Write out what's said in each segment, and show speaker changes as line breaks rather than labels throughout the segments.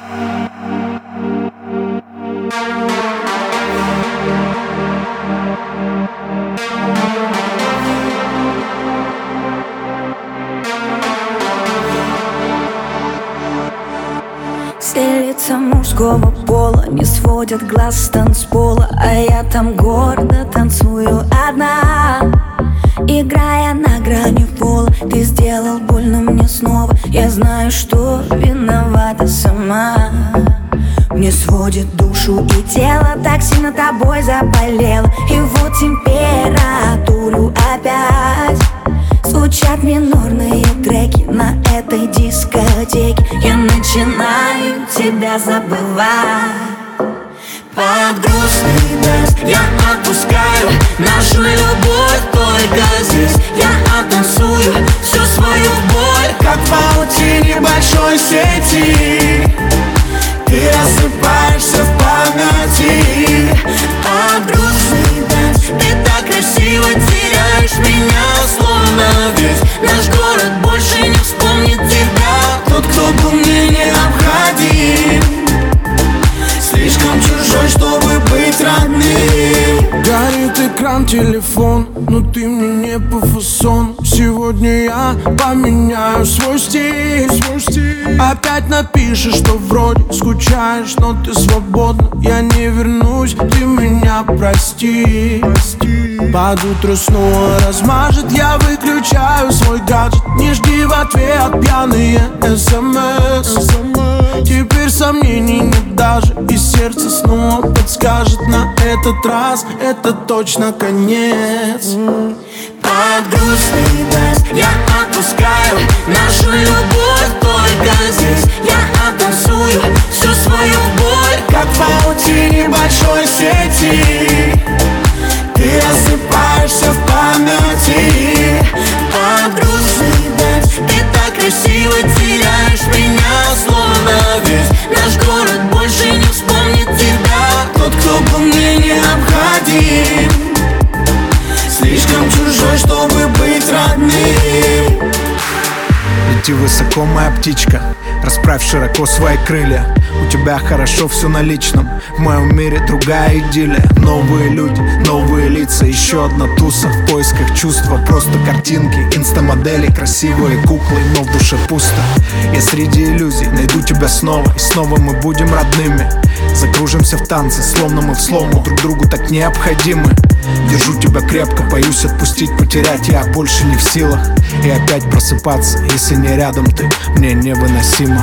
Все лица мужского пола не сводят глаз с танцпола, а я там гордо танцую одна, играя на грани пола. Ты сделал больно мне снова, я знаю, что виновата сама. Мне сводит душу и тело, так сильно тобой заболела. И вот температуру опять звучат минорные треки на этой дискотеке. Я начинаю тебя забывать. Под грустный дэнс я отпускаю нашу любовь только здесь. Я оттанцую всю свою боль, как в паутине большой сети. Ты рассыпаешься в памяти. Под грустный дэнс ты так красиво теряешь меня, словно весь наш город больше не вспомнит тебя. Тот, кто был мне необходим, слишком чужой, чтобы быть родным.
Горит экран, телефон, но ты мне не по фасону. Сегодня я поменяю свой стиль. Опять напишешь, что вроде скучаешь, но ты свободна. Я не вернусь, ты меня прости. Под утро снова размажет, я выключаю свой гаджет. Не жди в ответ пьяные СМС. Теперь сомнений нет даже, и сердце снова подскажет: на этот раз это точно конец.
Под грустный дэнс я отпускаю нашу любовь только здесь. Я оттанцую всю свою боль,
как в паутине большой сети. Ты рассыпаешься в памяти.
Под грустный дэнс ты так красиво теряешь меня, словно весь наш город больше не вспомнит тебя.
Тот, кто был мне необходим, слишком чужой, чтобы быть родным.
Лети высоко, моя птичка, расправь широко свои крылья. У тебя хорошо все на личном, в моем мире другая идиллия. Новые люди, новые лица, еще одна туса в поисках чувства. Просто картинки, инстамодели, красивые куклы, но в душе пусто. Я среди иллюзий найду тебя снова, и снова мы будем родными. Закружимся в танце, словно мы в слому, друг другу так необходимы. Держу тебя крепко, боюсь отпустить, потерять я больше не в силах. И опять просыпаться, если не рядом ты, мне невыносимо.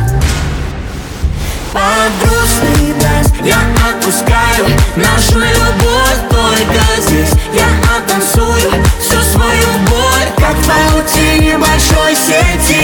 Под грустный дэнс я отпускаю нашу любовь только здесь. Я оттанцую всю свою боль,
как в паутине большой сети.